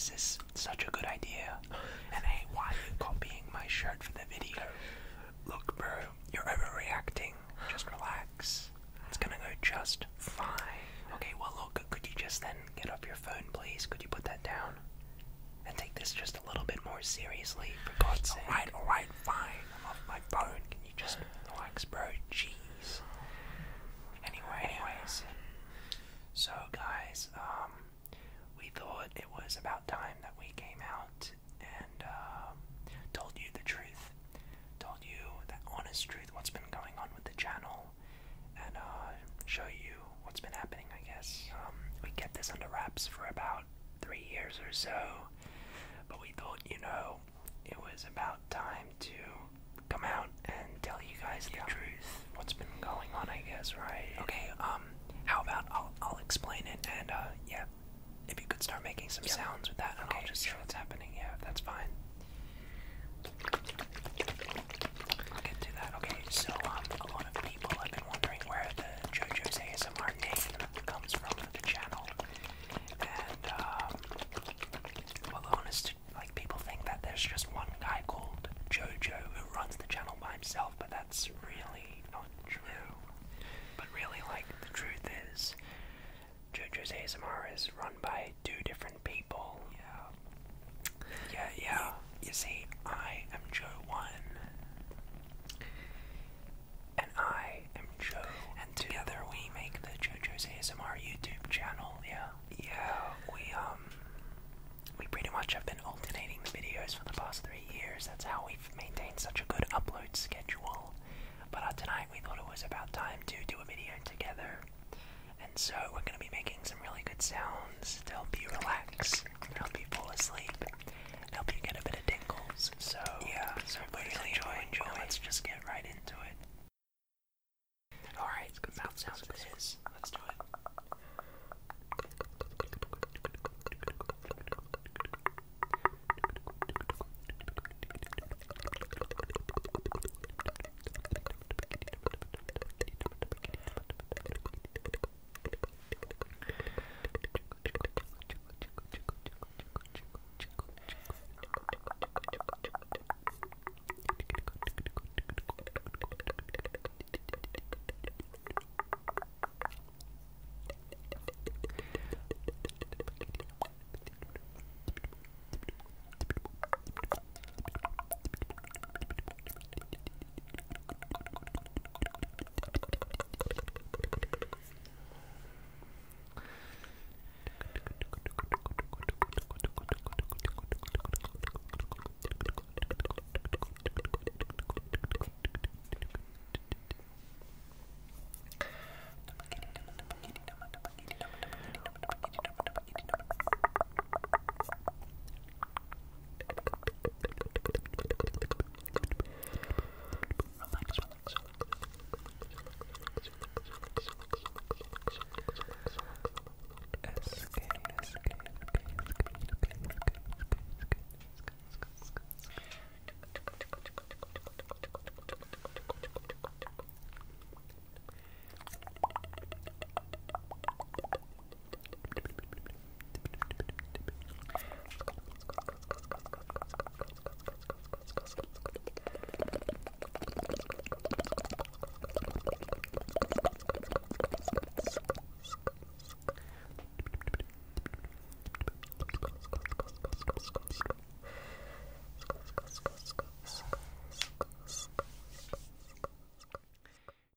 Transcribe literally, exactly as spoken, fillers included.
this is such a good idea. And hey, why are you copying my shirt for the video? Look, bro, you're overreacting. Just relax. It's gonna go just fine. Okay, well, look, could you just then get off your phone, please? Could you put that down? And take this just a little bit more seriously, for God's sake. Alright, alright, fine. I'm off my phone. Can you just relax, bro? Jeez. Anyway, anyways. So, guys, um, we thought it was about time that we came out and, uh, told you the truth. Told you the honest truth, what's been going on with the channel, and, uh, show you what's been happening, I guess. Um, we kept this under wraps for about three years or so, but we thought, you know, it was about time to come out and tell you guys the yeah. truth, what's been going on, I guess, right? Okay, um, how about I'll, I'll explain it, and, uh, yeah, if you could start making some yeah. sounds with that, and okay, I'll just show what's happening, yeah, that's fine. I'll get to that. Okay, so, um, a lot of people have been wondering where the JoJo's A S M R name comes from for the channel, and, um, well, honest, like, people think that there's just one guy called JoJo who runs the channel by himself, but that's really not true. But really, like, the truth is, JoJo's A S M R is run by two different people. Yeah. Yeah, yeah. You, you see, I am Joe one. And I am Joe. And together we make the JoJo's A S M R YouTube channel, yeah. Yeah, we, um, we pretty much have been alternating the videos for the past three years. That's how we've maintained such a good upload schedule. But uh, tonight we thought it was about time to do a video together. And so we're going to be making some really good sounds to help you relax.